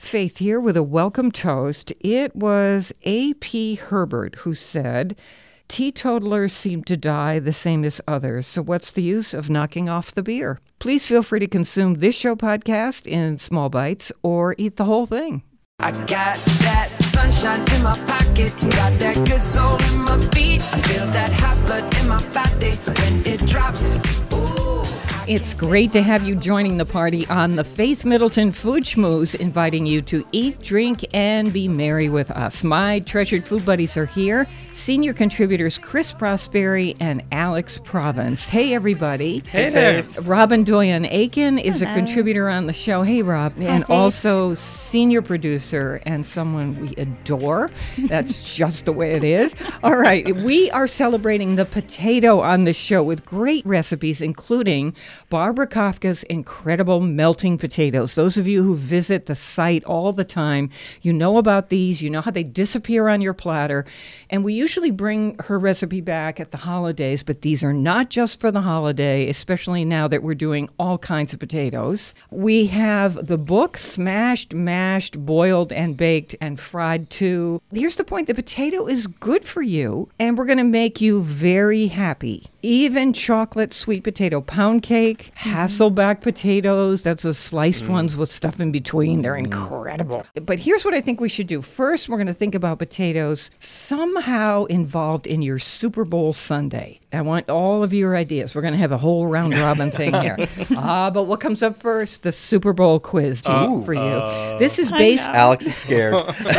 Faith here with a welcome toast. It was A.P. Herbert who said, "Teetotalers seem to die the same as others, so what's the use of knocking off the beer?" Please feel free to consume this show podcast in small bites or eat the whole thing. I got that sunshine in my pocket, got that good soul in my feet. I feel that hot blood in my body when it drops. Ooh. It's great to have you joining the party on the Faith Middleton Food Schmooze, inviting you to eat, drink, and be merry with us. My treasured food buddies are here, senior contributors Chris Prosperi and Alex Province. Hey, everybody. Hey there. Robin Doyen-Aiken is a contributor on the show. Hey, Rob. And also senior producer and someone we adore. That's just the way it is. All right. We are celebrating the potato on this show with great recipes, including Barbara Kafka's incredible melting potatoes. Those of you who visit the site all the time, you know about these. You know how they disappear on your platter. And we usually bring her recipe back at the holidays, but these are not just for the holiday, especially now that we're doing all kinds of potatoes. We have the book, Smashed, Mashed, Boiled, and Baked, and Fried too. Here's the point. The potato is good for you, and we're going to make you very happy. Even chocolate sweet potato pound cake, Hasselback potatoes, that's the sliced ones with stuff in between. They're incredible. But here's what I think we should do. First, we're going to think about potatoes somehow involved in your Super Bowl Sunday. I want all of your ideas. We're going to have a whole round robin thing here. But what comes up first? The Super Bowl quiz for you. This is based... Alex is scared.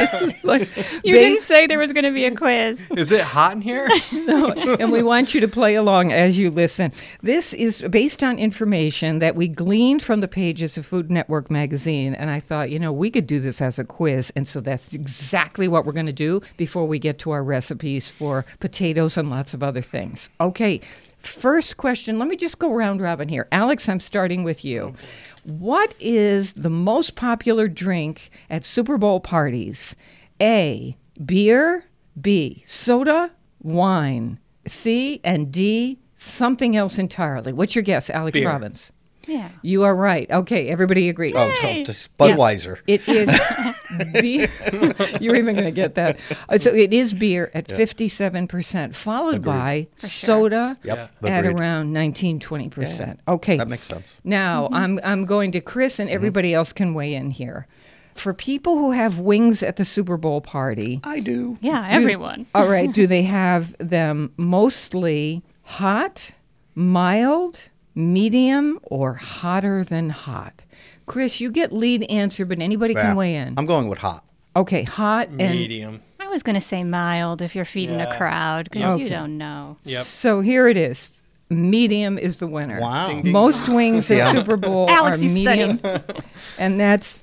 You didn't say there was going to be a quiz. Is it hot in here? No, and we want you to play along as you listen. This is based on information that we gleaned from the pages of Food Network magazine, and I thought, we could do this as a quiz, and so that's exactly what we're going to do before we get to our recipes for potatoes and lots of other things. Okay, first question. Let me just go round robin here. Alex, I'm starting with you. Okay. What is the most popular drink at Super Bowl parties? A, beer, B, soda, wine, C, and D, something else entirely. What's your guess, Alex Beer. Province? Yeah. You are right. Okay, everybody agrees. Oh, just Budweiser. Yeah, it is beer. You're even going to get that. So it is beer at 57%, followed by soda at around 19-20%. Yeah. Okay. That makes sense. Now, I'm going to Chris, and everybody else can weigh in here. For people who have wings at the Super Bowl party. I do. Yeah, everyone. All right. Do they have them mostly hot, mild, medium, or hotter than hot? Chris, you get lead answer, but anybody can weigh in. I'm going with hot. Okay, hot and medium. I was going to say mild if you're feeding a crowd, because you don't know. Yep. So here it is. Medium is the winner. Wow. Ding, ding. Most wings at Super Bowl Alex are is medium, and that's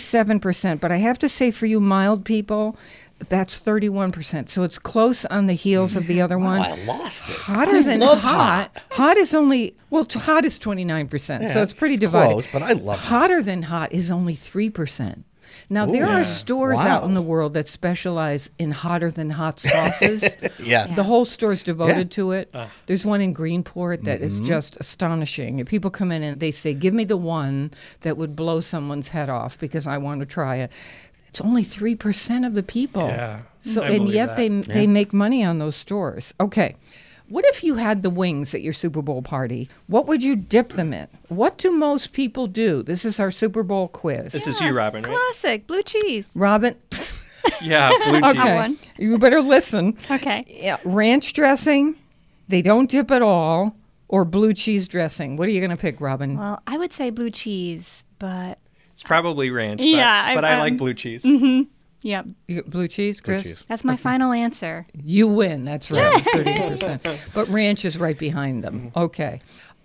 37%. But I have to say, for you mild people, that's 31%. So it's close on the heels of the other one. I lost it. Hotter than love hot. Hot is only, hot is 29%. Yeah, so it's pretty divided. close, but I love it. Hotter than hot is only 3%. Now, there are stores out in the world that specialize in hotter than hot sauces. Yes. The whole store's devoted to it. There's one in Greenport that is just astonishing. And people come in and they say, give me the one that would blow someone's head off because I want to try it. It's only 3% of the people. Yeah. So, I and believe yet that. they make money on those stores. Okay. What if you had the wings at your Super Bowl party? What would you dip them in? What do most people do? This is our Super Bowl quiz. This is you, Robin, right? Classic. Blue cheese. Robin, Yeah, blue cheese. okay, one. you better listen. Okay. Yeah, ranch dressing, they don't dip at all, or blue cheese dressing. What are you going to pick, Robin? Well, I would say blue cheese, but... It's probably ranch, but, Yeah, but I like blue cheese. Yep. Blue cheese, Chris? Blue cheese. That's my final answer. You win. That's right, 30%. But ranch is right behind them. Okay.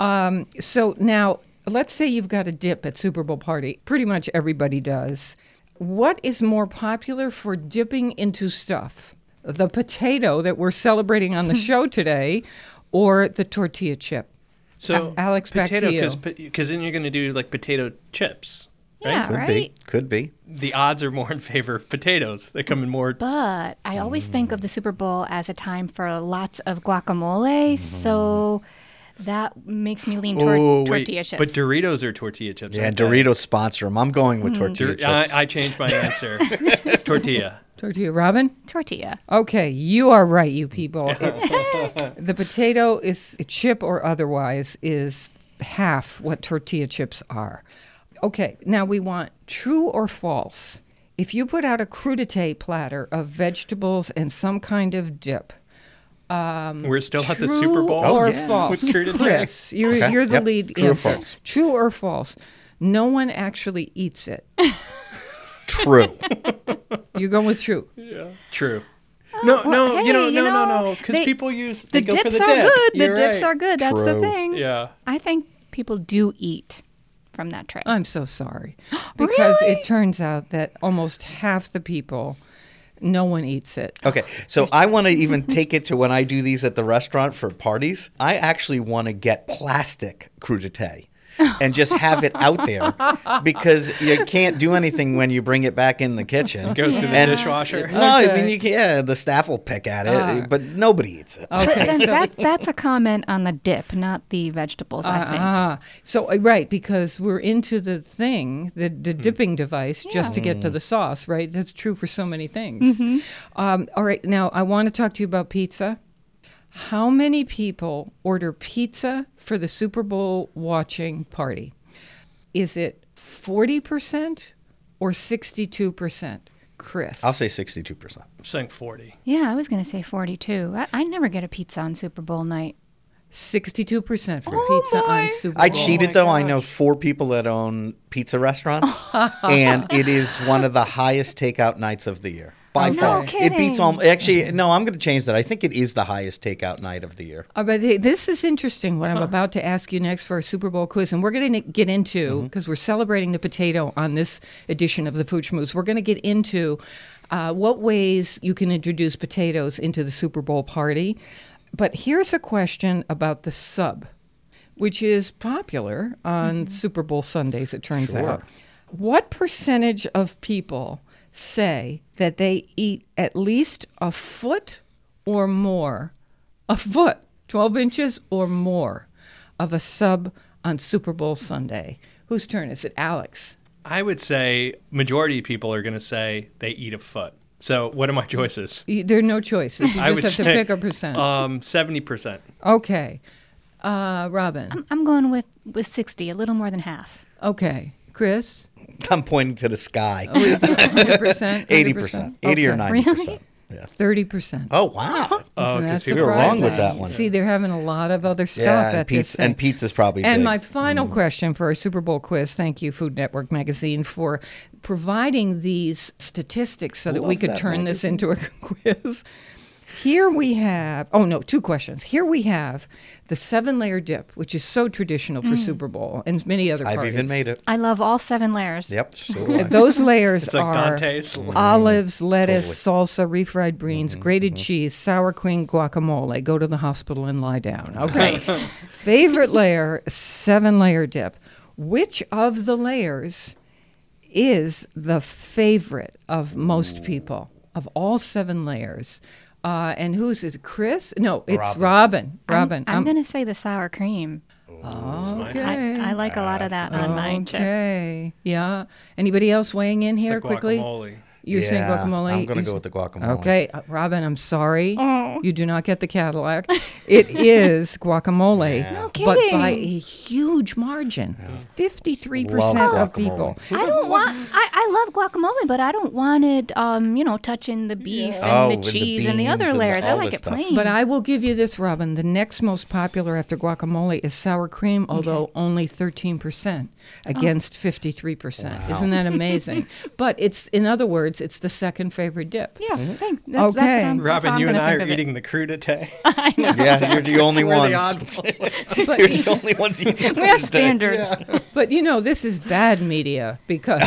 So now, let's say you've got a dip at Super Bowl party. Pretty much everybody does. What is more popular for dipping into stuff? The potato that we're celebrating on the show today, or the tortilla chip? So Alex, back to you. Because then you're going to do like potato chips. Right? Yeah, Could right? be. Could be. The odds are more in favor of potatoes. They come in more. But I always think of the Super Bowl as a time for lots of guacamole. So That makes me lean Oh, toward wait, tortilla chips. but Doritos are tortilla chips. Yeah, and aren't they? Doritos sponsor them. I'm going with tortilla chips. I changed my answer. Tortilla. Tortilla, Robin? Tortilla. Okay, you are right, you people. The potato is chip or otherwise is half what tortilla chips are. Okay, now we want true or false. If you put out a crudité platter of vegetables and some kind of dip, We're still at the true Super Bowl. or yeah. false? With crudité. Chris, you're, Okay, you're the yep. lead True or answer. false? True or false? No one actually eats it. True. You're going with true. True. No, well, hey, no. Because they- people use The they go for dips the are dip. good. You're The dips right. are good. That's the True. thing. Yeah. I think people do eat from that tray. I'm so sorry. Because Really? it turns out that almost half the people, no one eats it. Okay, so I want to even take it to when I do these at the restaurant for parties. I actually want to get plastic crudité and just have it out there because you can't do anything when you bring it back in the kitchen. Goes through the And- dishwasher. No, I Okay. mean, the staff will pick at it, but nobody eats it. But Okay, then so, that's a comment on the dip, not the vegetables, I think. so right, because we're into the thing, the dipping device, just to get to the sauce, right? That's true for so many things. All right, now I want to talk to you about pizza. How many people order pizza for the Super Bowl watching party? Is it 40% or 62%? Chris? I'll say 62%. I'm saying 40. Yeah, I was going to say 42. I never get a pizza on Super Bowl night. 62% for Oh pizza my. on Super Bowl. I cheated though. I know 4 people that own pizza restaurants, and it is one of the highest takeout nights of the year by No far. kidding. It beats all. Actually, no, I'm going to change that. I think it is the highest takeout night of the year. But this is interesting, what I'm about to ask you next for a Super Bowl quiz. And we're going to get into, because we're celebrating the potato on this edition of the Food Schmooze, we're going to get into what ways you can introduce potatoes into the Super Bowl party. But here's a question about the sub, which is popular on Super Bowl Sundays, it turns Sure. out. What percentage of people say that they eat at least a foot or more, 12 inches or more of a sub on Super Bowl Sunday? Whose turn is it? Alex. I would say majority of people are going to say they eat a foot. So what are my choices? There are no choices. You I just would have say to pick a percent. 70%. Okay. Robin. I'm going with 60, a little more than half. Okay. Chris. I'm pointing to the sky. 100%? 80%, 80 or Okay. 90%. Yeah. 30%. Oh wow! Oh, Isn't because that people were wrong with surprising? that one. See, they're having a lot of other stuff Yeah, at and this pizza thing. and pizza's probably And big. my final question for our Super Bowl quiz, thank you, Food Network Magazine, for providing these statistics so that we Love could that turn this magazine. into a quiz. Here we have, 2 questions. Here we have the 7-layer dip, which is so traditional for Super Bowl and many other I've parties. even made it. I love all 7 layers. Yep. So do I. Those layers It's like are Dante's. olives, lettuce, salsa, refried beans, grated cheese, sour cream, guacamole. Go to the hospital and lie down. Okay. Favorite layer, 7-layer dip. Which of the layers is the favorite of most people of all 7 layers? And who's it? Chris? No, it's Robin. Robin. I'm going to say the sour cream. Okay. I like a lot of that on my chip. Okay. Yeah. Anybody else weighing in It's here the quickly? guacamole. You're saying Yeah, guacamole? I'm going to You go s- with the guacamole. Okay, Robin, I'm sorry. You do not get the Cadillac. It is guacamole, No but kidding. by a huge margin. 53% Love of guacamole. people. I don't want. I love guacamole, but I don't want it. Touching the beef Oh, and with the the cheese and the beans other and layers. I all like this it stuff. plain. But I will give you this, Robin. The next most popular after guacamole is sour cream, although only 13% against 53%. Isn't that amazing? But it's, in other words, it's the second favorite dip. yeah, thanks. That's Okay. what I'm, that's Robin, how I'm you and gonna I think are of it. eating the crudité. I know. Yeah, you're the only We're ones. the oddballs. But, You're the only ones. Eating We have crudité. standards. but this is bad media because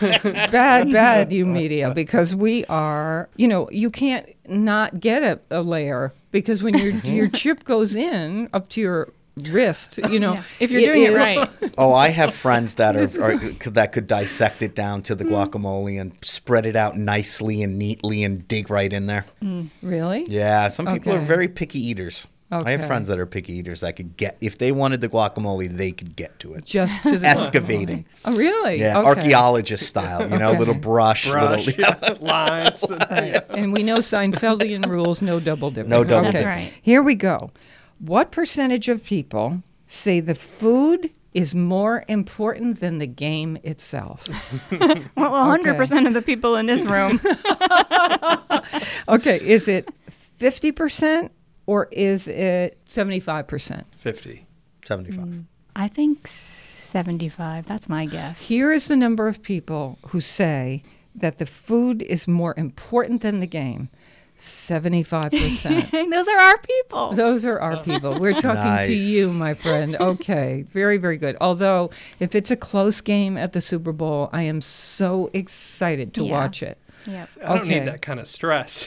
bad you media because we are, you can't not get a layer because when your chip goes in up to your wrist, Yeah, if you're doing it is- right. Oh, I have friends that that could dissect it down to the guacamole and spread it out nicely and neatly and dig right in there. Really? Yeah, some people are Okay. very picky eaters. I have Okay. friends that are picky eaters that could get, if they wanted the guacamole, they could get to it. Just to the Excavating. Oh, really? Yeah, Okay. archaeologist style, Okay. little brush. Brush, Little, lines. Right. And we know Seinfeldian rules, no double dipping. No double That's dipping. right. Here we go. What percentage of people say the food is more important than the game itself? Well, 100% of the people in this room. Okay, is it 50% or is it 75%? 50. 75. I think 75. That's my guess. Here is the number of people who say that the food is more important than the game. 75%. Those are our people. Those are our people. We're talking to Nice. you, my friend. Okay, very, very good. Although, if it's a close game at the Super Bowl, I am so excited to Yeah. watch it. Yep. I don't Okay. need that kind of stress.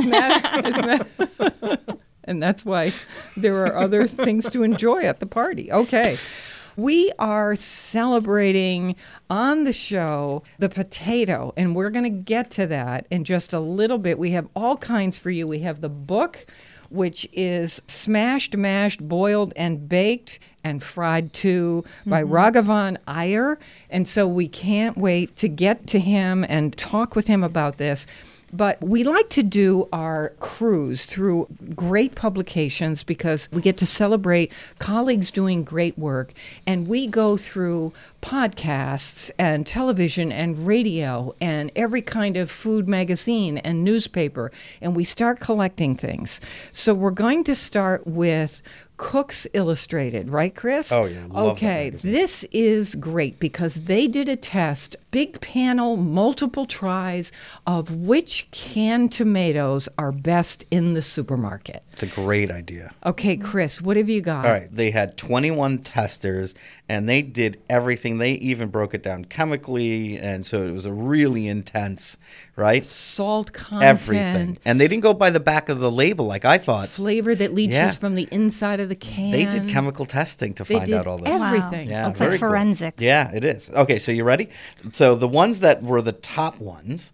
And that's why there are other things to enjoy at the party. Okay. We are celebrating on the show the potato, and we're going to get to that in just a little bit. We have all kinds for you. We have the book, which is Smashed, Mashed, Boiled, and Baked and Fried Too by Raghavan Iyer. And so we can't wait to get to him and talk with him about this. But we like to do our cruise through great publications because we get to celebrate colleagues doing great work. And we go through podcasts and television and radio and every kind of food magazine and newspaper. And we start collecting things. So we're going to start with Cooks Illustrated, right, Chris? Oh, yeah, love that Okay, magazine. this is great because they did a test, big panel, multiple tries of which canned tomatoes are best in the supermarket. It's a great idea. Okay, Chris, what have you got? All right. They had 21 testers, and they did everything. They even broke it down chemically, and so it was a really intense, right? Salt content. Everything. And they didn't go by the back of the label like I thought. Flavor that leaches Yeah. from the inside of the can. They did chemical testing to They find did out all this. everything. Yeah, It's like very cool. forensics. Yeah, it is. Okay, so you ready? So the ones that were the top ones,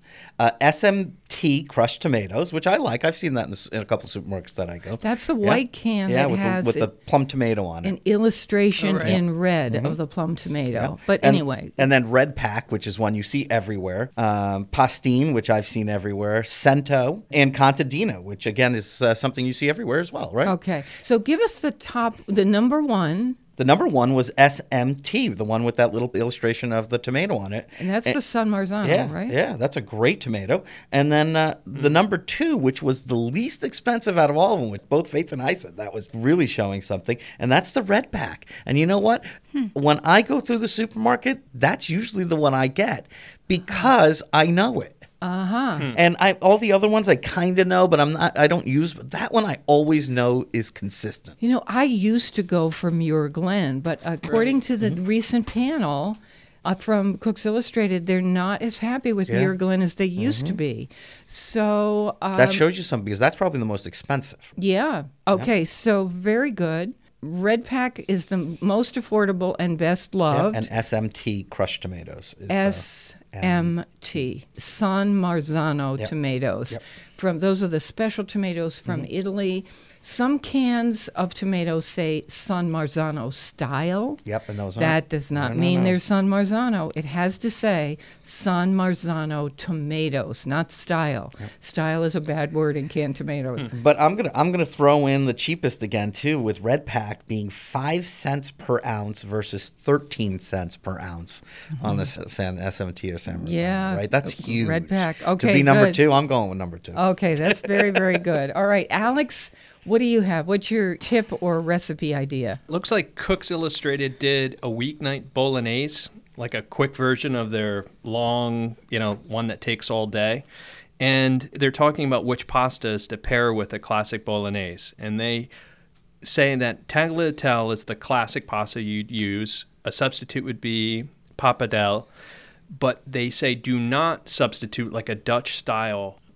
SMT crushed tomatoes, which I like. I've seen that in a couple of supermarkets that I go. That's the Yeah. white can Yeah, that with has the plum tomato on it. an illustration Oh, right. in red of the plum tomato. Yeah. But And- anyway, And then Red Pack, which is one you see everywhere. Pastine, which I've seen everywhere. Cento. And Contadina, which again is something you see everywhere as well, right? okay. So give us the number one, The number one was SMT, the one with that little illustration of the tomato on it. and that's the San Marzano, Yeah, right? yeah, that's a great tomato. And then the number two, which was the least expensive out of all of them, which both Faith and I said that was really showing something, and that's the Red Pack. And you know what? When I go through the supermarket, that's usually the one I get because I know it. And all the other ones I kind of know, but I don't use. But that one I always know is consistent. You know, I used to go for Muir Glen, but according to the recent panel from Cooks Illustrated, they're not as happy with Yeah. Muir Glen as they used to be. So That shows you something because that's probably the most expensive. yeah. Okay, so very good. Red Pack is the most affordable and best loved. And SMT crushed tomatoes is SMT, San Marzano Yep. tomatoes. Yep. Those are the special tomatoes from Italy. Some cans of tomatoes say San Marzano style. Yep, and those That aren't. does not No, no, mean no. they're San Marzano. It has to say San Marzano tomatoes, not style. Style is a bad word in canned tomatoes. But I'm gonna throw in the cheapest again too, with Red Pack being 5 cents per ounce versus 13 cents per ounce on the SMT or San Marzano. Yeah, right. That's huge. Red Pack. To Okay, be number good. two, I'm going with number two. Okay, that's very, very good. All right, Alex, what do you have? What's your tip or recipe idea? Looks like Cooks Illustrated did a weeknight bolognese, like a quick version of their long, one that takes all day. And they're talking about which pastas to pair with a classic bolognese. And they say that tagliatelle is the classic pasta you'd use. A substitute would be pappardelle. But they say do not substitute like a Dutch-style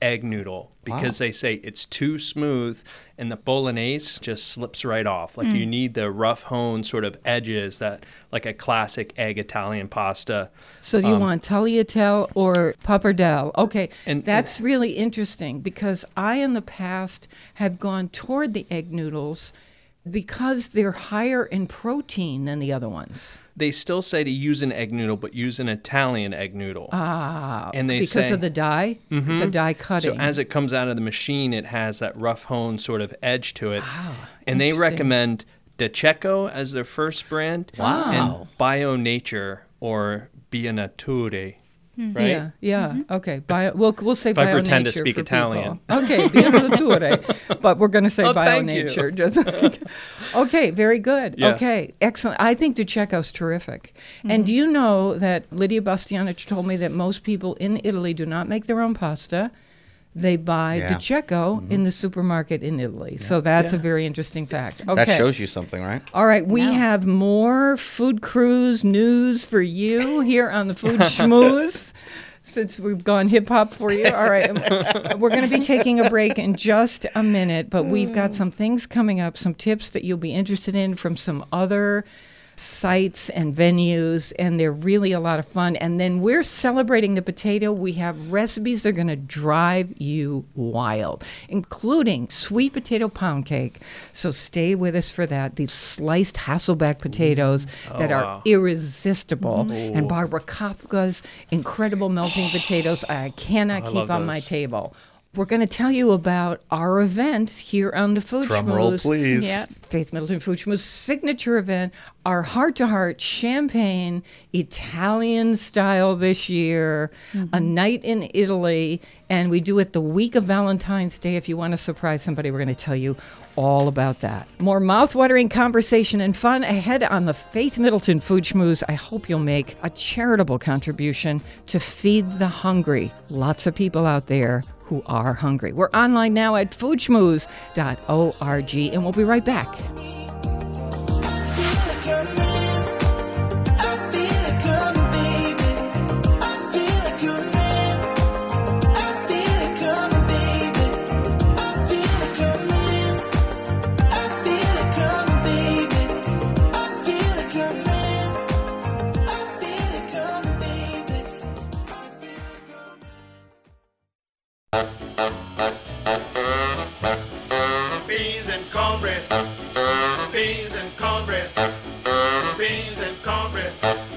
egg noodle because they say it's too smooth and the bolognese just slips right off. Like you need the rough honed sort of edges that like a classic egg Italian pasta. So you want tagliatelle or pappardelle. Okay, And- that's really interesting because I in the past have gone toward the egg noodles because they're higher in protein than the other ones. They still say to use an egg noodle, but use an Italian egg noodle. And they Because say, of the dye? The dye cutting. So as it comes out of the machine, it has that rough honed sort of edge to it. And they interesting. recommend De Cecco as their first brand. Wow. And Bio Nature or Via Nature. Right? Yeah. Okay. We'll say If I pretend to bio-nature speak for Italian. people. Okay. Via nature. But we're going to say Oh, thank bio-nature. you. Okay. Very good. Yeah. Okay. Excellent. I think De Cecco's terrific. And do you know that Lydia Bastianich told me that most people in Italy do not make their own pasta? They buy Yeah. De Cecco in the supermarket in Italy. So that's a very interesting fact. Okay. That shows you something, right? All right, we have more Food Cruise news for you here on the Food Schmooze. Since we've gone hip hop for you. All right, we're going to be taking a break in just a minute, but we've got some things coming up, some tips that you'll be interested in from some other sites and venues, and they're really a lot of fun. And then we're celebrating the potato. We have recipes that are going to drive you wild, including sweet potato pound cake. So stay with us for that. These sliced Hasselback potatoes that are irresistible. And Barbara Kafka's incredible melting potatoes I cannot keep love on my those. table. We're going to tell you about our event here on the Food Drum roll, Schmooze. please. Yeah. Faith Middleton Food Schmooze signature event, our heart-to-heart champagne Italian style this year, a night in Italy, and we do it the week of Valentine's Day. If you want to surprise somebody, we're going to tell you all about that. More mouth-watering conversation and fun ahead on the Faith Middleton Food Schmooze. I hope you'll make a charitable contribution to feed the hungry. Lots of people out there who are hungry. We're online now at foodschmooze.org, and we'll be right back. Beans and cornbread. Beans and cornbread. Beans and cornbread.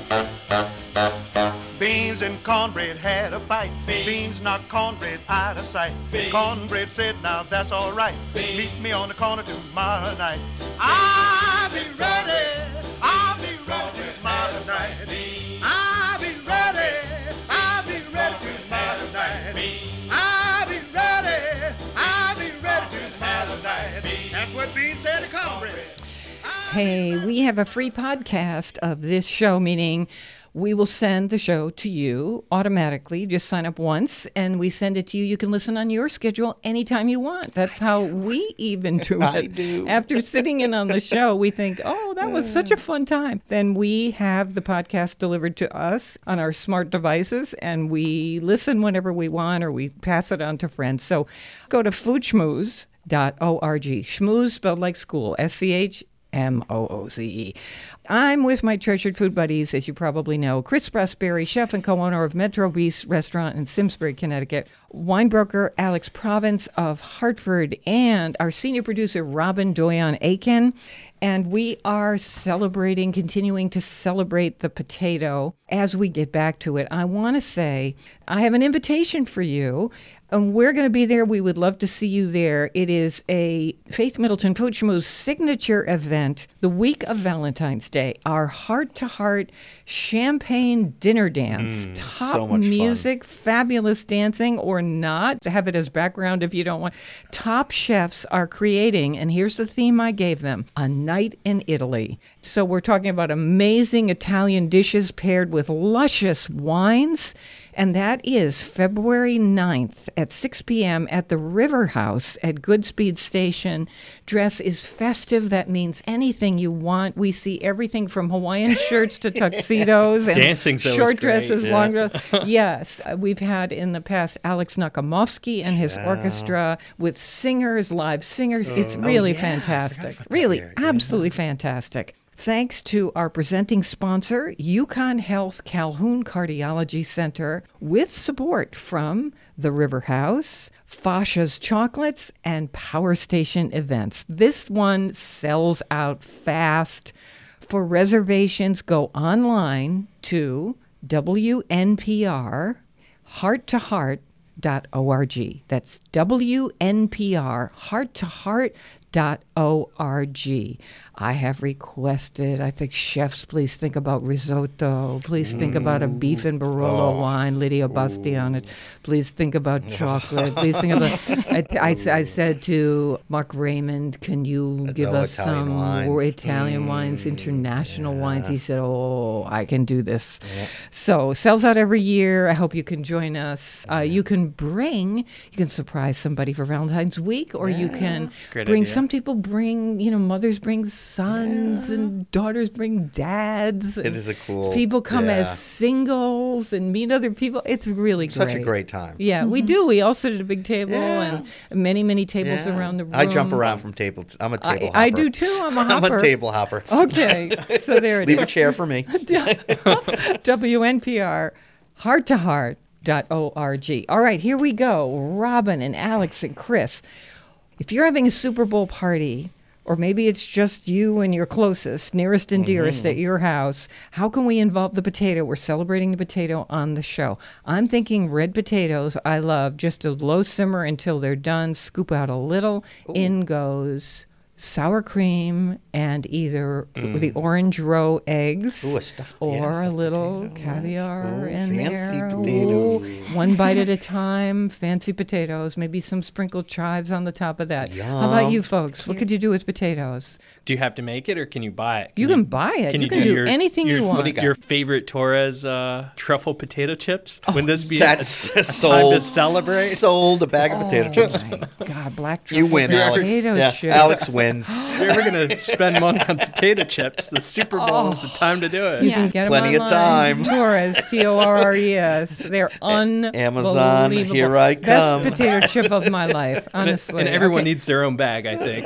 Beans and cornbread had a fight. Beans knocked cornbread out of sight. Cornbread said, now that's all right. Meet me on the corner tomorrow night. I'll be ready. I'll be ready tomorrow night. I'll be ready. I'll be ready tomorrow night. I'll be ready. I'll be ready tomorrow night. That's what Beans said to cornbread. Hey, we have a free podcast of this show, meaning we will send the show to you automatically. Just sign up once, and we send it to you. You can listen on your schedule anytime you want. That's how we even do it. I do. After sitting in on the show, we think, oh, that was such a fun time. Then we have the podcast delivered to us on our smart devices, and we listen whenever we want, or we pass it on to friends. So go to foodschmooze.org. Schmooze spelled like school, SCHMOOZE. I'm with my treasured food buddies, as you probably know, Chris Prosperi, chef and co-owner of Metro Beast Restaurant in Simsbury, Connecticut, wine broker Alex Province of Hartford, and our senior producer Robin Doyon-Aiken. And we are continuing to celebrate the potato as we get back to it. I want to say, I have an invitation for you, and we're going to be there. We would love to see you there. It is a Faith Middleton Food Schmooze signature event the week of Valentine's Day. Our heart-to-heart champagne dinner dance. Top so much fun. music, fabulous dancing, or not. Have it as background if you don't want. Top chefs are creating, and here's the theme I gave them, a night in Italy. So we're talking about amazing Italian dishes paired with luscious wines And that is February 9th at 6 p.m. at the River House at Goodspeed Station. Dress is festive. That means anything you want. We see everything from Hawaiian shirts to tuxedos and Dancing's always short great. dresses, long dresses. Yes, we've had in the past Alex Nakamovsky and his orchestra with singers, live singers. It's really fantastic. Really, absolutely fantastic. Thanks to our presenting sponsor, Yukon Health Calhoun Cardiology Center, with support from the River House, Fasha's Chocolates, and Power Station Events. This one sells out fast. For reservations, go online to WNPR hearttoheart.org. That's WNPR hearttoheart.org. I have requested, I think, chefs, please think about risotto. Please think about a beef and Barolo wine, Lydia Bastianich. Please think about chocolate. Please think about... I said to Mark Raymond, can you give us Italian some wines. Italian wines, international wines? He said, I can do this. So, sells out every year. I hope you can join us. You can surprise somebody for Valentine's week, or you can Great bring, idea. some people bring, mothers bring sons and daughters bring dads. It is a cool... People come yeah. as singles and meet other people. It's really great. Such a great time. Yeah, we do. We all sit at a big table and many, many tables Yeah. around the room. I jump around from table. I'm a table hopper. I do too. I'm a hopper. I'm a table hopper. Okay, so there it is. Leave a chair for me. WNPR, hearttoheart.org. All right, here we go. Robin and Alex and Chris. If you're having a Super Bowl party, or maybe it's just you and your closest, nearest and dearest at your house, how can we involve the potato? We're celebrating the potato on the show. I'm thinking red potatoes, I love. Just a low simmer until they're done. Scoop out a little. In goes sour cream and either the orange roe eggs Ooh, a stuffed- or yeah, a stuffed little potato. caviar Ooh, in fancy there. potatoes. Ooh, one bite at a time, fancy potatoes, maybe some sprinkled chives on the top of that. How about you folks? What could you do with potatoes? Do you have to make it, or can you buy it? You can buy it. Can You can do anything you want. What do you got? Your favorite Torres truffle potato chips? Wouldn't this be That's a time sold. to celebrate? Sold a bag of potato chips. My God, black You truffle win, Alex. potato Yeah, chips. Alex wins. If you're ever going to spend money on potato chips, the Super Bowl is the time to do it. You can get them Plenty of online. time. Torres, Torres. They're unbelievable. Amazon, here I come. Best potato chip of my life, honestly. And everyone Okay. needs their own bag, I think.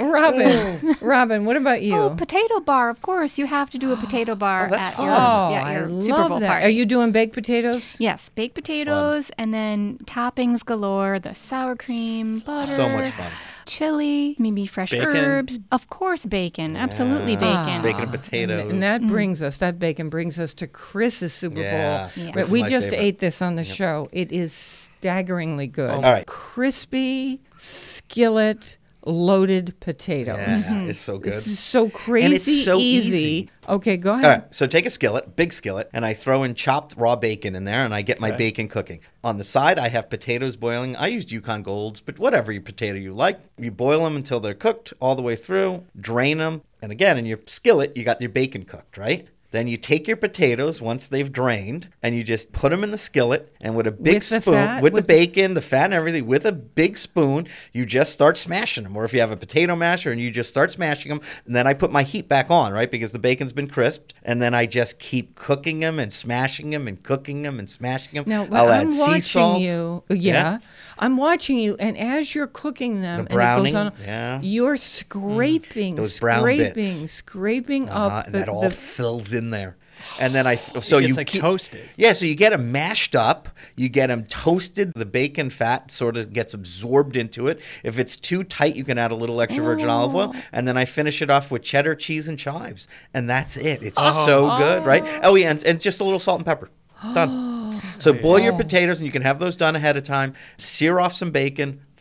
Robin, what about you? Oh, potato bar. Of course, you have to do a potato bar that's at fun. your, I your love Super Bowl that. party. Are you doing baked potatoes? Yes, baked potatoes and then toppings galore, the sour cream, butter. So much fun. Chili, maybe fresh Bacon? herbs. Of course, bacon. Absolutely bacon. Bacon and potatoes. And that that bacon brings us to Chris's Super Yeah. Bowl. Yeah. But This we is my just favorite. ate this on the show. It is staggeringly good. All right. Crispy, skillet, loaded potatoes. Yeah, it's so good. This is so crazy And it's so easy. Okay, go ahead. All right, so take a skillet, big skillet, and I throw in chopped raw bacon in there, and I get my bacon cooking. On the side, I have potatoes boiling. I used Yukon Golds, but whatever your potato you like. You boil them until they're cooked all the way through, drain them, and again, in your skillet, you got your bacon cooked, right? Then you take your potatoes once they've drained, and you just put them in the skillet, and with a big With the spoon, fat? with the With the- bacon, the fat, and everything, with a big spoon, you just start smashing them. Or if you have a potato masher, and you just start smashing them, and then I put my heat back on, right, because the bacon's been crisped, and then I just keep cooking them and smashing them and cooking them and smashing them. Now, I'll I'm add sea watching salt. you. Yeah. I'm watching you, and as you're cooking them, The browning, and it goes on, yeah. you're scraping, Those brown bits. scraping up And that all fills in there. And then so It's you like keep, toasted. Yeah, so you get them mashed up, you get them toasted. The bacon fat sort of gets absorbed into it. If it's too tight, you can add a little extra virgin olive oil, and then I finish it off with cheddar cheese and chives, and that's it. It's so good, right? Oh yeah, and just a little salt and pepper. Done. So boil your potatoes, and you can have those done ahead of time. Sear off some bacon.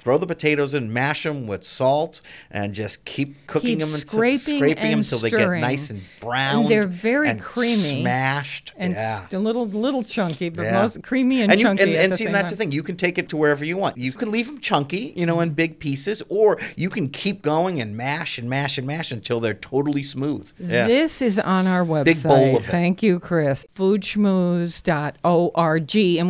throw the potatoes in, mash them with salt, and just keep cooking them scraping them until they get nice and brown. And they're very and creamy. Smashed. And a little chunky, but most creamy and chunky. And see, that's the thing. You can take it to wherever you want. You can leave them chunky, in big pieces, or you can keep going and mash and mash and mash until they're totally smooth. Yeah. This is on our website. Big bowl of it. Thank you, Chris. Foodschmooze.org. And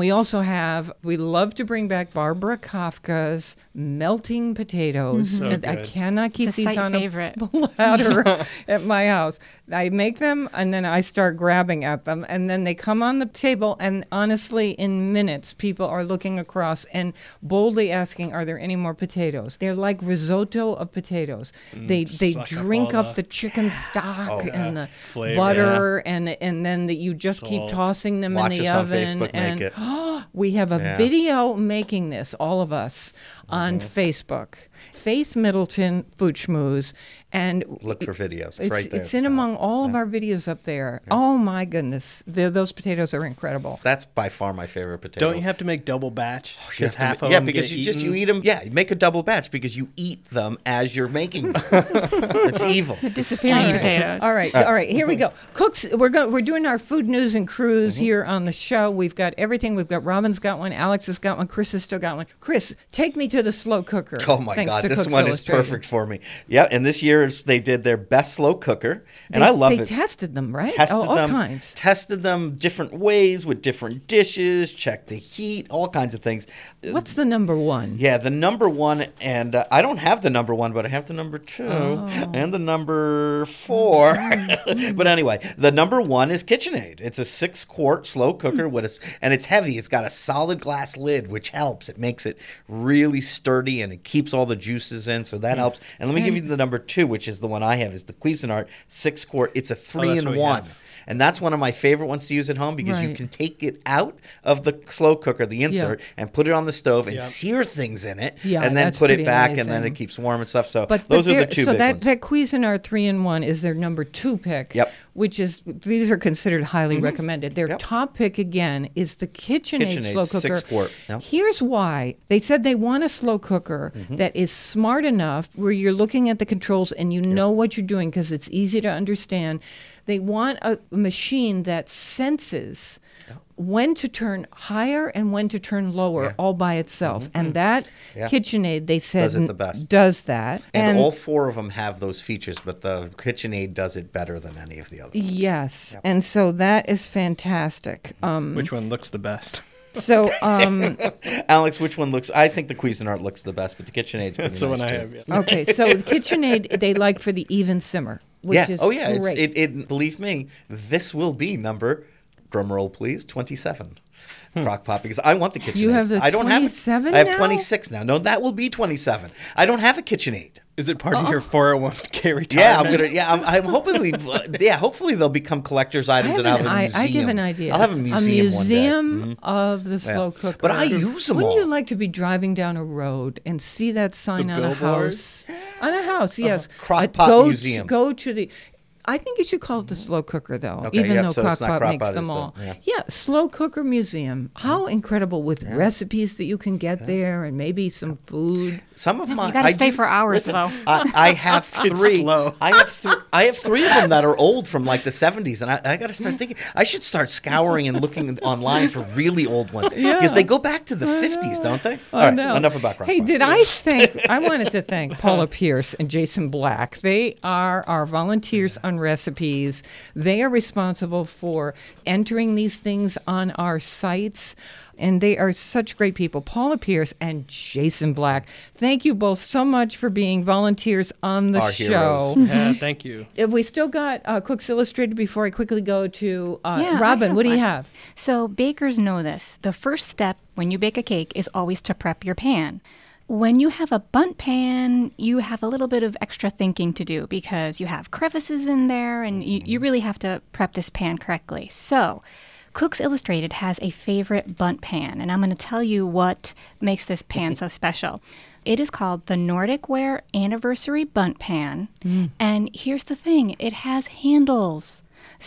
we love to bring back Barbara Kafka's melting potatoes. So And I good. cannot keep It's a these site on favorite. a platter at my house. I make them and then I start grabbing at them, and then they come on the table, and honestly, in minutes, people are looking across and boldly asking, are there any more potatoes? They're like risotto of potatoes. They suck up drink all up the the chicken stock and the flavor. butter, and then you just keep Salt. tossing them Watch in the us on oven. Facebook and make it. we have a video making this, all of us, on Facebook. Faith Middleton Food Schmooze, and Look for videos. It's right there. It's in among all of our videos up there. Oh my goodness, those potatoes are incredible. That's by far my favorite potato. Don't you have to make double batch? You Because have half to, of yeah, them because get you eat them. Yeah, make a double batch because you eat them as you're making them. It's evil. Disappearing potatoes. All right, here we go. Cooks, we're doing our food news and cruise here on the show. We've got everything. We've got Robin's got one, Alex has got one, Chris has still got one. Chris, take me to the slow cooker. Oh my thanks God, to this Cooks one is Illustrated. perfect for me. Yeah, and this year they did their best slow cooker, and I love They it. tested them, right? Tested all them, kinds. tested them different ways with different dishes, checked the heat, all kinds of things. What's the number one? Yeah, the number one, and I don't have the number one, but I have the number two and the number four. But anyway, the number one is KitchenAid. It's a 6-quart slow cooker and it's heavy. It's got a solid glass lid, which helps. It makes it really sturdy and it keeps all the juices in, so that helps. And let me give you the number two, which is the one I have, is the Cuisinart 6-quart. It's a that's what we 3-in-1. have. And that's one of my favorite ones to use at home because you Right. can take it out of the slow cooker, the insert, and put it on the stove and Yeah. sear things in it, Yeah, and then that's put it pretty back, and then amazing. it keeps warm and stuff. So But those are the they're- two so big that, ones. that Cuisinart 3-in-1 is their number 2 pick. Yep. Which is, these are considered highly recommended. Their Yep. top pick, again, is the KitchenAid KitchenAid slow cooker. 6-quart. Yep. Here's why. They said they want a slow cooker that is smart enough where you're looking at the controls and you know what you're doing because it's easy to understand. They want a machine that senses when to turn higher and when to turn lower all by itself. And that Yeah. KitchenAid, they said, Does it the best. does that. and all four of them have those features, but the KitchenAid does it better than any of the others. Yes, and so that is fantastic. Which one looks the best? So, Alex, which one looks? I think the Cuisinart looks the best, but the KitchenAid's pretty That's the nice one I too. have. Yeah. okay, so the KitchenAid they like for the even simmer, which Yeah. is Oh yeah. great. It believe me, this will be number, drum roll please, 27. Crock pot, because I want the KitchenAid. You have the I don't have 27 I have now? 26 now. No, that will be 27. I don't have a KitchenAid. Is it part of your 401k retirement? Yeah, I'm gonna. Yeah, I'm hopefully. Hopefully they'll become collector's items, and I'll have a museum. I give an idea. I'll have a museum one day. museum of the slow cooker. But I use them Wouldn't all. you like to be driving down a road and see that sign The on a billboard? house? On a house, yes. Crock pot go museum. Go to the. I think you should call it the slow cooker, though, Okay, even yep, though so it's not Crock-Pot makes Crock-Pot, them it's all. the- Yeah, slow cooker museum. How incredible with recipes that you can get there and maybe some food. Some of my. You gotta I stay do- for hours, listen, though. I have It's three. slow. I have 3 of them that are old from like the 70s, and I got to start thinking. I should start scouring and looking online for really old ones because they go back to the 50s, don't they? All right, know. enough about Hey, Crock-Pots. did I thank? I wanted to thank Paula Pierce and Jason Black. They are our volunteers on recipes. They are responsible for entering these things on our sites. And they are such great people. Paula Pierce and Jason Black. Thank you both so much for being volunteers on the Our show. heroes. Yeah, thank you. We still got Cooks Illustrated before I quickly go to Yeah, I Robin. have What do you one. have? So bakers know this. The first step when you bake a cake is always to prep your pan. When you have a bundt pan, you have a little bit of extra thinking to do because you have crevices in there and you really have to prep this pan correctly. So Cooks Illustrated has a favorite bundt pan, and I'm going to tell you what makes this pan so special. It is called the Nordic Ware Anniversary Bundt Pan, and here's the thing, it has handles.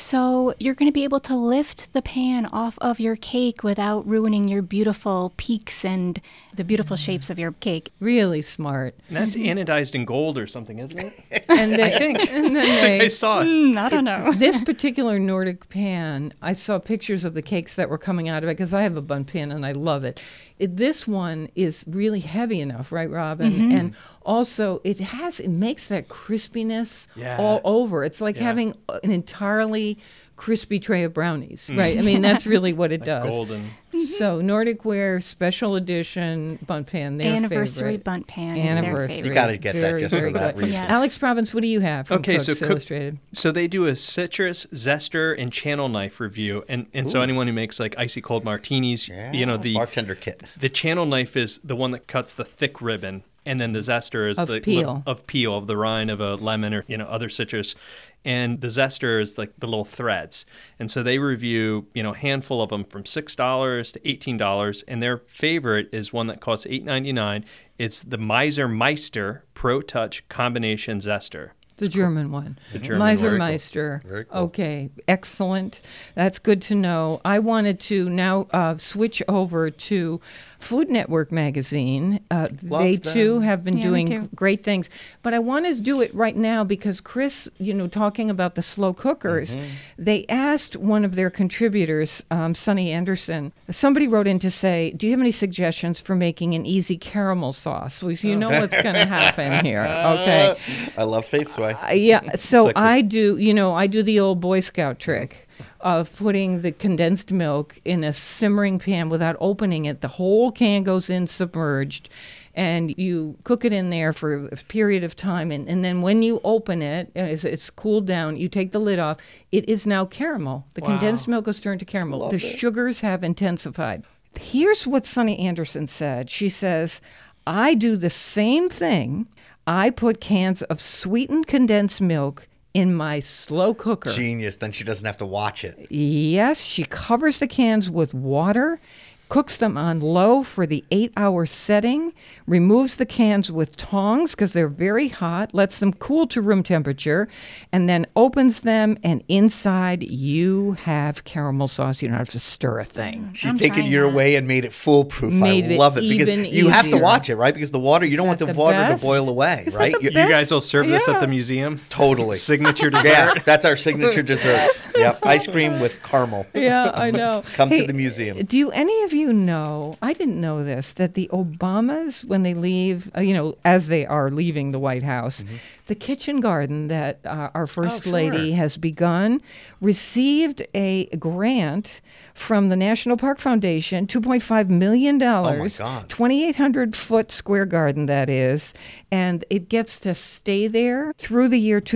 So you're going to be able to lift the pan off of your cake without ruining your beautiful peaks and the beautiful shapes of your cake. Really smart. And that's anodized in gold or something, isn't it? And I think. And then I saw it. I don't know. This particular Nordic pan, I saw pictures of the cakes that were coming out of it because I have a bundt pan and I love it. This one is really heavy enough, right, Robin? And also it makes that crispiness all over. It's like having an entirely crispy tray of brownies, right? I mean, that's really what it does. Golden. So Nordic Ware Special Edition bundt pan, their Anniversary favorite. bundt pan is Anniversary. their favorite. You got to get that Very, just for very that good. reason. Yeah. Alex Province, what do you have from Okay, Cooks Illustrated? so they do a citrus zester and channel knife review, and so anyone who makes like icy cold martinis, the bartender kit. The channel knife is the one that cuts the thick ribbon, and then the zester is Of the peel. of the rind of a lemon or other citrus. And the zester is like the little threads. And so they review, a handful of them from $6 to $18. And their favorite is one that costs $8.99. It's the Miser Meister Pro Touch Combination Zester. The German one. The German Miser one. Meister. Very cool. Okay, excellent. That's good to know. I wanted to now switch over to Food Network magazine. They too them. have been Yeah, me doing too. great things. But I want to do it right now because Chris, talking about the slow cookers, they asked one of their contributors, Sonny Anderson, somebody wrote in to say, do you have any suggestions for making an easy caramel sauce? Well, you know what's going to happen here, okay? I love Faith's Way. Yeah, so like the- I do the old Boy Scout trick of putting the condensed milk in a simmering pan without opening it. The whole can goes in submerged, and you cook it in there for a period of time. And then when you open it, as it's cooled down, you take the lid off. It is now caramel. The condensed milk has turned to caramel. The sugars have intensified. Here's what Sonny Anderson said. She says, I do the same thing. I put cans of sweetened condensed milk in my slow cooker. Genius. Then she doesn't have to watch it. Yes, she covers the cans with water, cooks them on low for the 8-hour setting, removes the cans with tongs because they're very hot, lets them cool to room temperature, and then opens them, and inside you have caramel sauce. You don't have to stir a thing. She's I'm taken trying your that. way and made it foolproof. Made I it love it because even you have to easier. watch it, right? Because the water, you don't want that the the water best? to boil away, right? You guys will serve this Yeah. at the museum? Totally. Signature dessert? Yeah, that's our signature dessert. Yep, ice cream with caramel. Yeah, I know. Come to the museum. Do any of you know, I didn't know this, that the Obamas, when they leave, as they are leaving the White House, the kitchen garden that our First Lady has begun received a grant from the National Park Foundation, $2.5 million. Oh, my God. 2,800 foot square garden, that is. And it gets to stay there through the year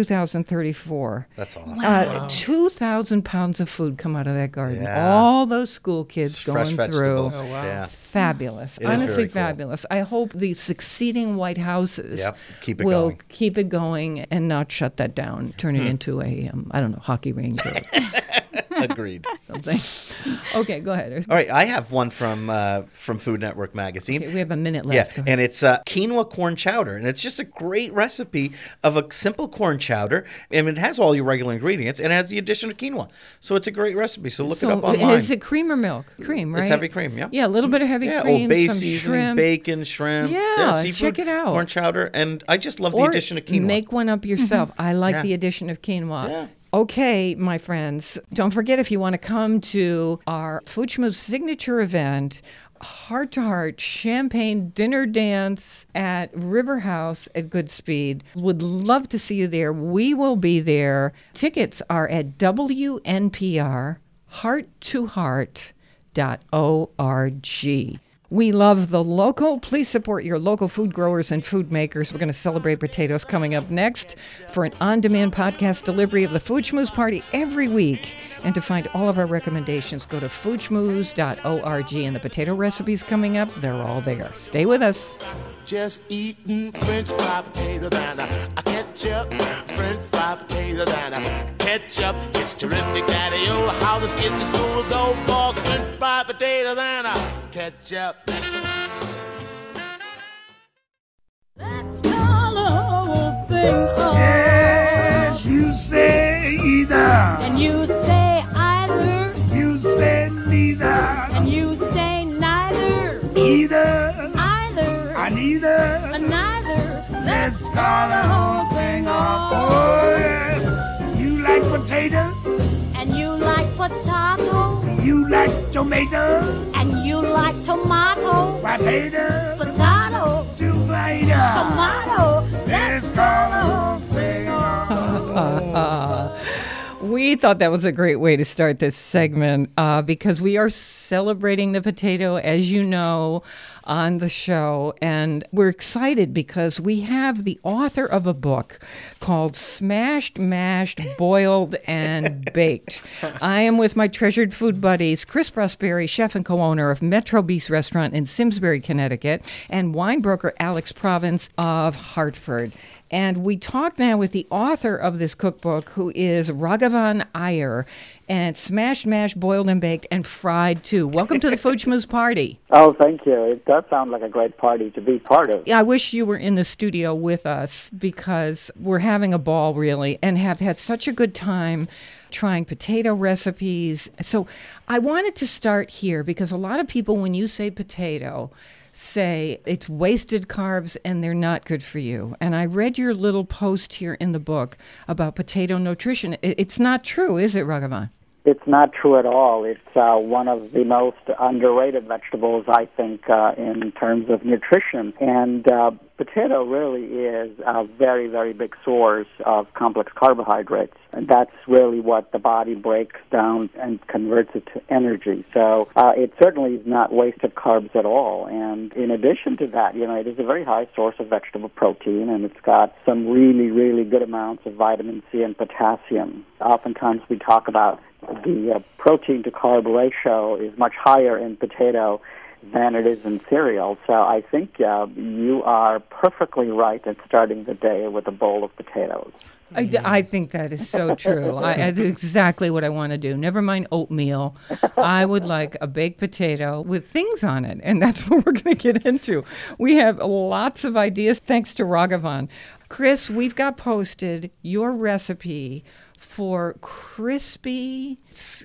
2034. That's awesome. 2,000 pounds of food come out of that garden. Yeah. All those school kids It's fresh going vegetables. through. Yeah. Fabulous. It is Honestly, very cool. fabulous. I hope the succeeding White Houses Yep, keep it will going. keep it going and not shut that down, turn it into a, hockey rink or Agreed. something. Okay, go ahead. All right, I have one from Food Network magazine. Okay, we have a minute left. Yeah, Go ahead. and it's quinoa corn chowder, and it's just a great recipe of a simple corn chowder, and it has all your regular ingredients, and it has the addition of quinoa. So it's a great recipe. So look it up online. Is it cream or milk? Cream, right? It's heavy cream, yeah. Yeah, a little bit of heavy Yeah, cream, Old Bay some seasoning, shrimp. bacon, shrimp. Yeah, seafood, check it out. Corn chowder, and I just love the Or addition of quinoa. make one up yourself. I like Yeah. the addition of quinoa. Yeah. Okay, my friends, don't forget if you want to come to our Food Schmooze signature event, Heart to Heart Champagne Dinner Dance at River House at Goodspeed. Would love to see you there. We will be there. Tickets are at WNPR.hearttoheart.org. We love the local. Please support your local food growers and food makers. We're going to celebrate potatoes coming up next for an on-demand podcast delivery of the Food Schmooze Party every week. And to find all of our recommendations, go to foodschmooze.org. And the potato recipes coming up, they're all there. Stay with us. Just eating French fried potatoes and a ketchup. French fried potatoes and a ketchup. It's terrific, Daddy-O, how the kids at school go for French fried potatoes and a ketchup. That's not a whole thing. Yes, you say either. And you say either. You say neither. And you say neither. Either. I I neither. neither. Let's call the whole thing off. Oh, yes. You like potato? And you like potato, You like tomato? and you like tomato, Potato? potato, Tomato. tomato. Let's call the whole thing off. We thought that was a great way to start this segment because we are celebrating the potato, as you know, on the show. And we're excited because we have the author of a book called Smashed, Mashed, Boiled, and Baked. I am with my treasured food buddies, Chris Prosperi, chef and co-owner of Metro Beast Restaurant in Simsbury, Connecticut, and wine broker Alex Province of Hartford. And we talk now with the author of this cookbook, who is Raghavan Iyer, and smashed, mashed, boiled, and baked, and fried too. Welcome to the Food Schmooze party. Oh, thank you. It does sound like a great party to be part of. I wish you were in the studio with us because we're having a ball, really, and have had such a good time trying potato recipes. So I wanted to start here because a lot of people, when you say potato, say it's wasted carbs and they're not good for you. And I read your little post here in the book about potato nutrition. It's not true, is it, Raghavan? It's not true at all. It's one of the most underrated vegetables, I think, in terms of nutrition. And potato really is a very, very big source of complex carbohydrates. And that's really what the body breaks down and converts it to energy. So it certainly is not wasted carbs at all. And in addition to that, it is a very high source of vegetable protein, and it's got some really, really good amounts of vitamin C and potassium. Oftentimes we talk about the protein to carb ratio is much higher in potato than it is in cereal. So I think you are perfectly right at starting the day with a bowl of potatoes. I think that is so true. That's exactly what I want to do. Never mind oatmeal. I would like a baked potato with things on it, and that's what we're going to get into. We have lots of ideas thanks to Raghavan. Chris, we've got posted your recipe for crispy,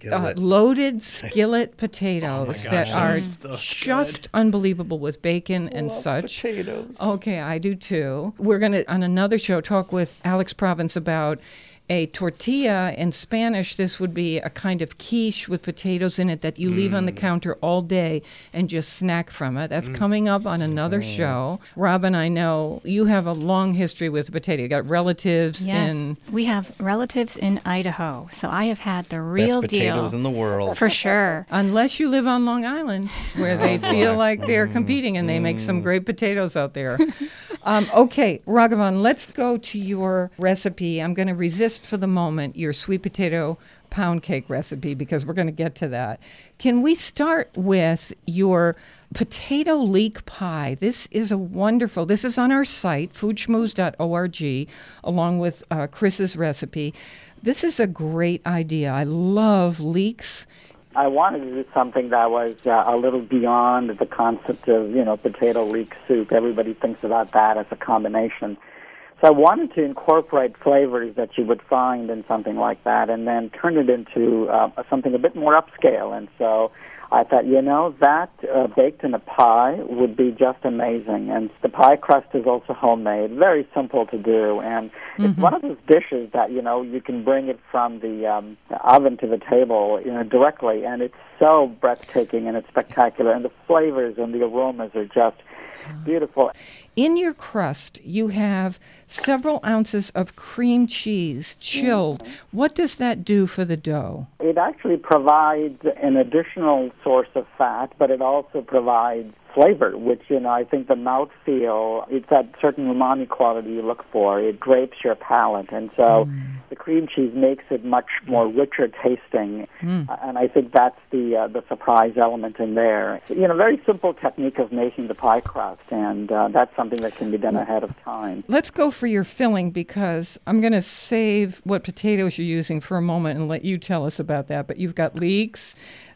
loaded skillet potatoes that are just unbelievable with bacon and such. Potatoes. Okay, I do too. We're going to, on another show, talk with Alex Province about a tortilla. In Spanish, this would be a kind of quiche with potatoes in it that you leave on the counter all day and just snack from it. That's coming up on another show. Robin, I know you have a long history with potato. You got relatives in... We have relatives in Idaho, so I have had the real Best deal. potatoes in the world. For sure. Unless you live on Long Island, where they feel like they're competing and they make some great potatoes out there. Okay, Raghavan, let's go to your recipe. I'm going to resist for the moment your sweet potato pound cake recipe because we're going to get to that. Can we start with your potato leek pie? This is this is on our site, foodschmooze.org, along with Chris's recipe. This is a great idea. I love leeks. I wanted to do something that was a little beyond the concept of, potato leek soup. Everybody thinks about that as a combination. So I wanted to incorporate flavors that you would find in something like that and then turn it into something a bit more upscale. And so I thought, that baked in a pie would be just amazing. And the pie crust is also homemade, very simple to do. And it's one of those dishes that, you can bring it from the oven to the table, directly. And it's so breathtaking and it's spectacular. And the flavors and the aromas are just beautiful. In your crust, you have several ounces of cream cheese chilled. What does that do for the dough? It actually provides an additional source of fat, but it also provides flavor, which, I think the mouthfeel, it's that certain umami quality you look for. It drapes your palate. And so the cream cheese makes it much more richer tasting. And I think that's the surprise element in there. Very simple technique of making the pie crust, and that's something that can be done ahead of time. Let's go for your filling because I'm going to save what potatoes you're using for a moment and let you tell us about that. But you've got leeks,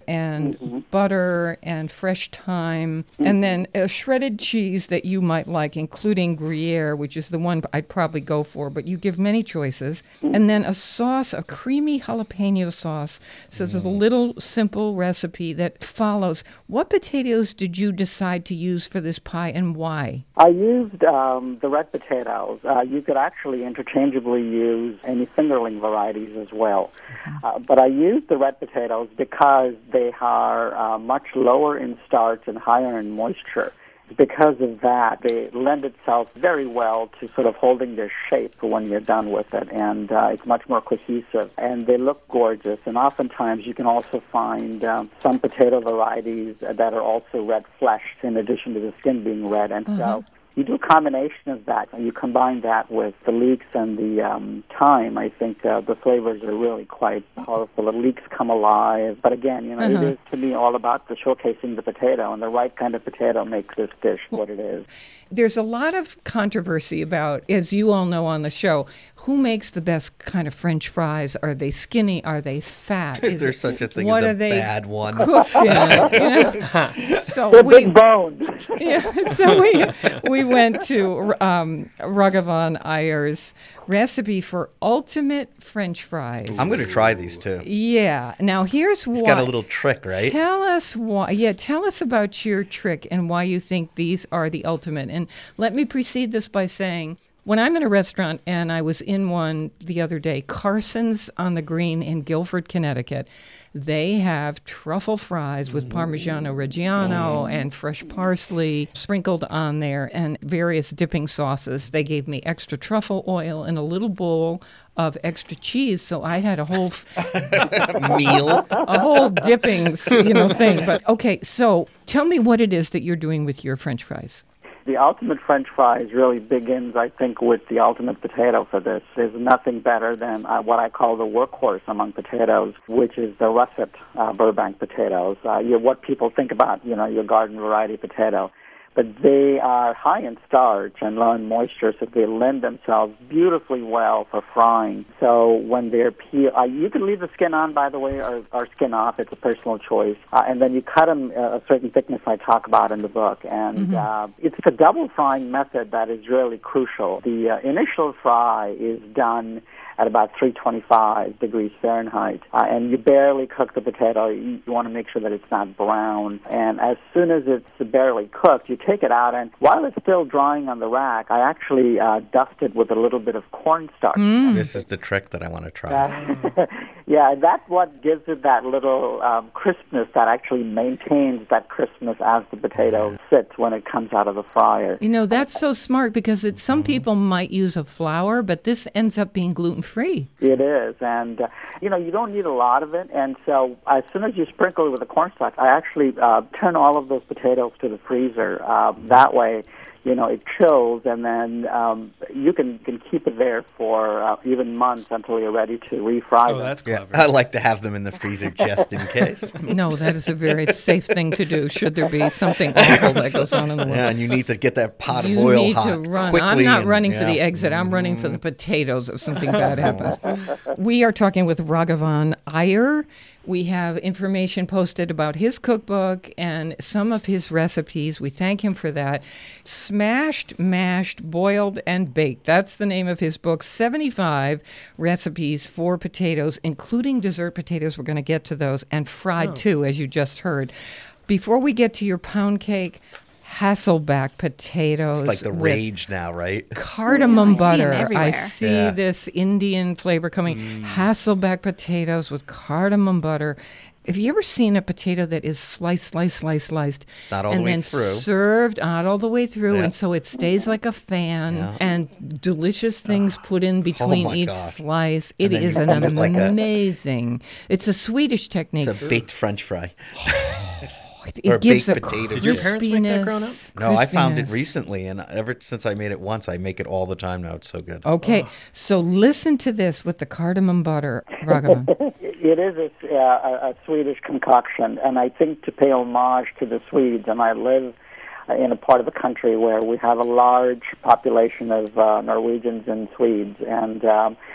and butter and fresh thyme, and then a shredded cheese that you might like, including Gruyere, which is the one I'd probably go for, but you give many choices. And then a sauce, a creamy jalapeno sauce. So it's a little simple recipe that follows. What potatoes did you decide to use for this pie and why? I used the red potatoes. You could actually interchangeably use any fingerling varieties as well. But I used the red potatoes because they are much lower in starch and higher in moisture. Because of that, they lend itself very well to sort of holding their shape when you're done with it, and it's much more cohesive, and they look gorgeous. And oftentimes you can also find some potato varieties that are also red-fleshed in addition to the skin being red, and so you do a combination of that, and you combine that with the leeks and the thyme. I think the flavors are really quite powerful. The leeks come alive. But again, it is to me all about the showcasing the potato, and the right kind of potato makes this dish what it is. There's a lot of controversy about, as you all know on the show, who makes the best kind of French fries? Are they skinny? Are they fat? Is there such a thing as a bad one? Cooked in? So they're big bones. So we went to Raghavan Iyer's recipe for ultimate French fries. I'm going to try these too. Yeah. Now here's why. It's got a little trick, right? Tell us why. Yeah, tell us about your trick and why you think these are the ultimate. And let me precede this by saying, when I'm in a restaurant, and I was in one the other day, Carson's on the Green in Guilford, Connecticut, they have truffle fries with Parmigiano Reggiano and fresh parsley sprinkled on there and various dipping sauces. They gave me extra truffle oil and a little bowl of extra cheese, so I had a whole meal, a whole dipping, thing. But okay, so tell me what it is that you're doing with your French fries. The ultimate French fries really begins, I think, with the ultimate potato for this. There's nothing better than what I call the workhorse among potatoes, which is the russet Burbank potatoes. What people think about, your garden variety potato. But they are high in starch and low in moisture, so they lend themselves beautifully well for frying. So when they're peeled, you can leave the skin on, by the way, or skin off. It's a personal choice. And then you cut them a certain thickness I talk about in the book. And it's a double frying method that is really crucial. The initial fry is done at about 325 degrees Fahrenheit. And you barely cook the potato. You want to make sure that it's not brown. And as soon as it's barely cooked, you take it out, and while it's still drying on the rack, I actually dust it with a little bit of cornstarch. This is the trick that I want to try. Yeah, that's what gives it that little crispness that actually maintains that crispness as the potato sits when it comes out of the fryer. That's so smart because some people might use a flour, but this ends up being gluten-free. It is, and you don't need a lot of it, and so as soon as you sprinkle it with the cornstarch, I actually turn all of those potatoes to the freezer. That way, it chills, and then you can keep it there for even months until you're ready to refry them. Oh, that's clever. I like to have them in the freezer just in case. No, that is a very safe thing to do should there be something awful that goes on in the world. Yeah, and you need to get that pot of oil hot to run. quickly. I'm not running for the exit. I'm running for the potatoes if something bad happens. We are talking with Raghavan Iyer. We have information posted about his cookbook and some of his recipes. We thank him for that. Smashed, Mashed, Boiled, and Baked. That's the name of his book. 75 recipes for potatoes, including dessert potatoes. We're going to get to those. And fried, too, as you just heard. Before we get to your pound cake, Hasselback potatoes. It's like the rage now, right? Cardamom butter. I see this Indian flavor coming. Hasselback potatoes with cardamom butter. Have you ever seen a potato that is sliced, not all the and way then through, served not all the way through, and so it stays like a fan, and delicious things put in between each slice. It is an amazing. It's a Swedish technique. It's a baked French fry. It gives a potato. Did your parents make that growing up? No, I found it recently, and ever since I made it once, I make it all the time now. It's so good. Okay, so listen to this with the cardamom butter, Raghavan. It is a Swedish concoction, and I think to pay homage to the Swedes, and I live in a part of the country where we have a large population of Norwegians and Swedes, and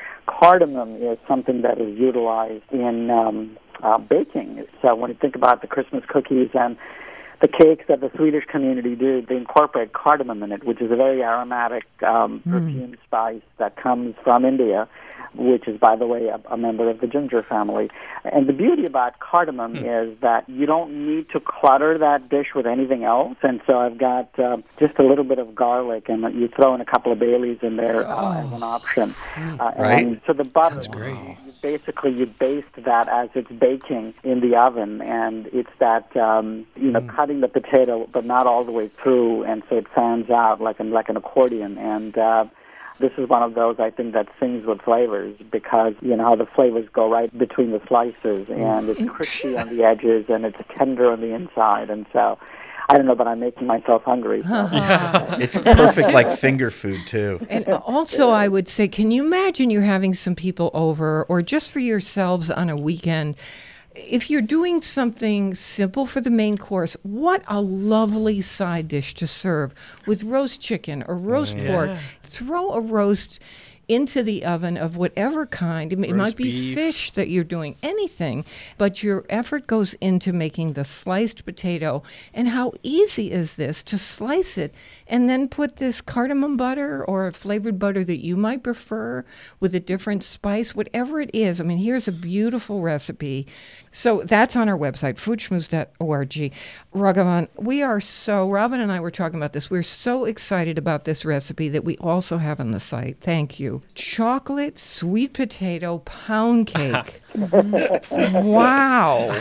cardamom is something that is utilized in baking. So when you think about the Christmas cookies and the cakes that the Swedish community do, they incorporate cardamom in it, which is a very aromatic perfume spice that comes from India, which is, by the way, a member of the ginger family. And the beauty about cardamom is that you don't need to clutter that dish with anything else. And so I've got just a little bit of garlic, and you throw in a couple of bay leaves in there as an option. Right. And so the butter, That's great. basically you baste that as it's baking in the oven, and it's that cutting the potato but not all the way through, and so it fans out like an accordion. And this is one of those, I think, that sings with flavors, because you know how the flavors go right between the slices, and it's crispy on the edges and it's tender on the inside. And so I don't know, but I'm making myself hungry. So. It's perfect like finger food, too. And also, I would say, can you imagine you're having some people over, or just for yourselves on a weekend? If you're doing something simple for the main course, what a lovely side dish to serve with roast chicken or roast pork. Throw a roast into the oven of whatever kind. It might be beef. fish that you're doing, anything, but your effort goes into making the sliced potato. And how easy is this to slice it and then put this cardamom butter or a flavored butter that you might prefer with a different spice, whatever it is. I mean, here's a beautiful recipe. So that's on our website, foodschmooze.org. Raghavan, Robin and I were talking about this. We're so excited about this recipe that we also have on the site. Thank you. Chocolate sweet potato pound cake. Wow.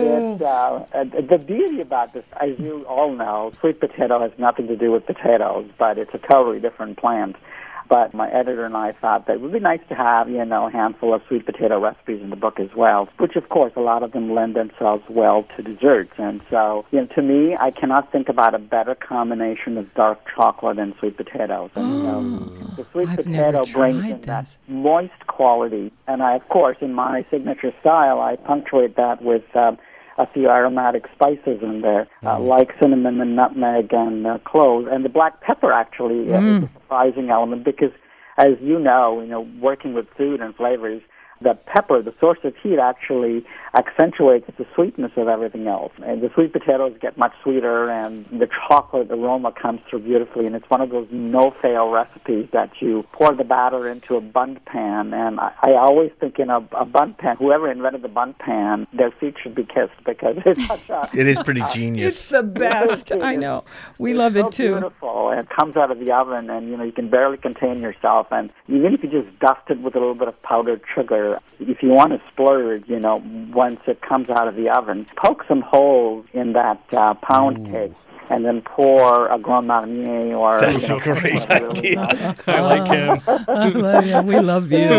The beauty about this, as you all know, sweet potato has nothing to do with potatoes, but it's a totally different plant. But my editor and I thought that it would be nice to have, a handful of sweet potato recipes in the book as well, which, of course, a lot of them lend themselves well to desserts. And so, to me, I cannot think about a better combination of dark chocolate and sweet potatoes. And the sweet potato brings in that moist quality. And I, of course, in my signature style, I punctuate that with a few aromatic spices in there, like cinnamon and nutmeg and cloves. And the black pepper actually is a surprising element because, as you know, working with food and flavors, the pepper, the source of heat, actually accentuates the sweetness of everything else. And the sweet potatoes get much sweeter, and the chocolate aroma comes through beautifully. And it's one of those no-fail recipes that you pour the batter into a bundt pan. And I always think in a bundt pan, whoever invented the bundt pan, their feet should be kissed because it's such a... It is pretty genius. It's the best. I know. We love it, too. It's beautiful. And it comes out of the oven, and, you can barely contain yourself. And even if you just dust it with a little bit of powdered sugar, if you want to splurge, once it comes out of the oven, poke some holes in that pound cake and then pour a Grand Marnier or... That's a great idea. I like him. I love you. We love you.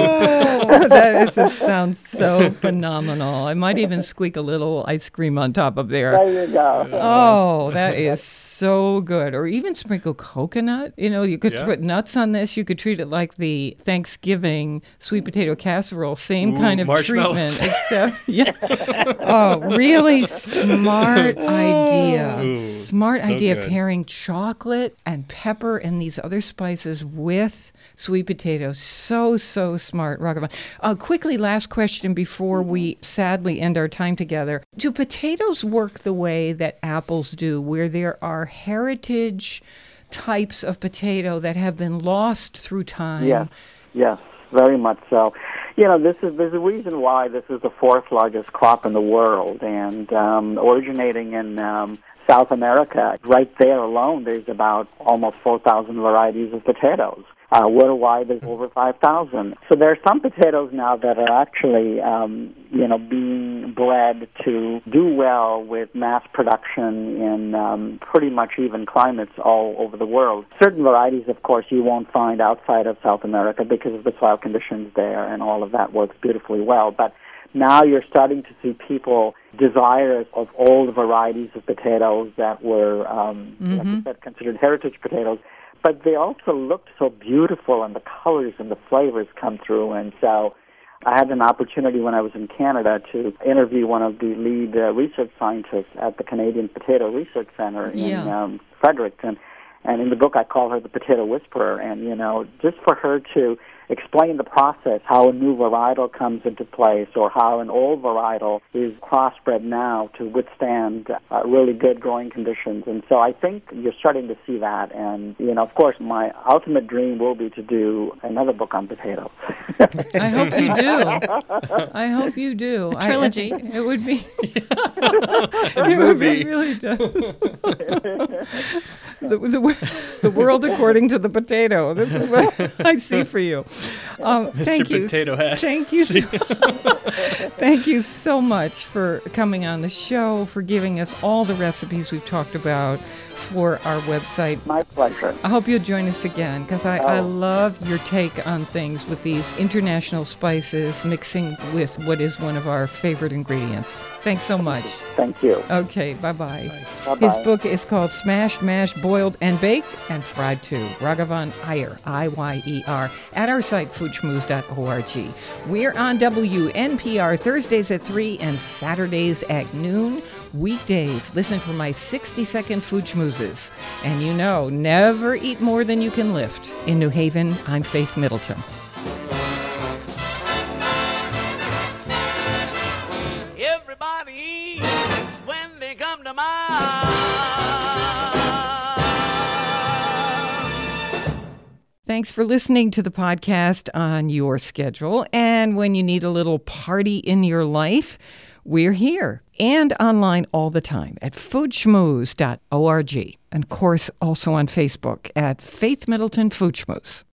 That just sounds so phenomenal. I might even squeak a little ice cream on top of there. There you go. Oh, that is so good. Or even sprinkle coconut. You could put nuts on this. You could treat it like the Thanksgiving sweet potato casserole. Same kind of treatment. Except, oh, really smart idea. Smart idea good. Pairing chocolate and pepper and these other spices with sweet potatoes. So smart, Raghavan. Quickly, last question before we sadly end our time together. Do potatoes work the way that apples do, where there are heritage types of potato that have been lost through time? Yes, very much so. There's a reason why this is the fourth largest crop in the world, and originating in South America, right there alone, there's about almost 4,000 varieties of potatoes. Worldwide, there's over 5,000. So there are some potatoes now that are actually, being bred to do well with mass production in pretty much even climates all over the world. Certain varieties, of course, you won't find outside of South America because of the soil conditions there, and all of that works beautifully well. But now you're starting to see people desirous of all the varieties of potatoes that were, like you said, considered heritage potatoes. But they also looked so beautiful, and the colors and the flavors come through. And so I had an opportunity when I was in Canada to interview one of the lead research scientists at the Canadian Potato Research Center in Fredericton. And in the book, I call her the potato whisperer. And, just for her to explain the process, how a new varietal comes into place, or how an old varietal is crossbred now to withstand really good growing conditions. And so I think you're starting to see that. And, of course, my ultimate dream will be to do another book on potatoes. I hope you do. I hope you do. A trilogy. It would be A movie. It really does. The world according to the potato. This is what I see for you. Thank you. Potato Head. Thank you. Thank you so much for coming on the show, for giving us all the recipes we've talked about for our website. My pleasure. I hope you'll join us again, because I love your take on things with these international spices mixing with what is one of our favorite ingredients. Thanks so much. Thank you. Okay, bye-bye. Bye-bye. His book is called Smashed, Mashed, Boiled, and Baked, and Fried Too. Raghavan Iyer, I-Y-E-R, at our site, foodschmooze.org. We're on WNPR Thursdays at 3 and Saturdays at noon. Weekdays, listen for my 60-second Food Schmoozes. And never eat more than you can lift. In New Haven, I'm Faith Middleton. Everybody eats when they come to mind. Thanks for listening to the podcast on your schedule. And when you need a little party in your life, we're here and online all the time at foodschmooze.org. And of course, also on Facebook at Faith Middleton Food Schmooze.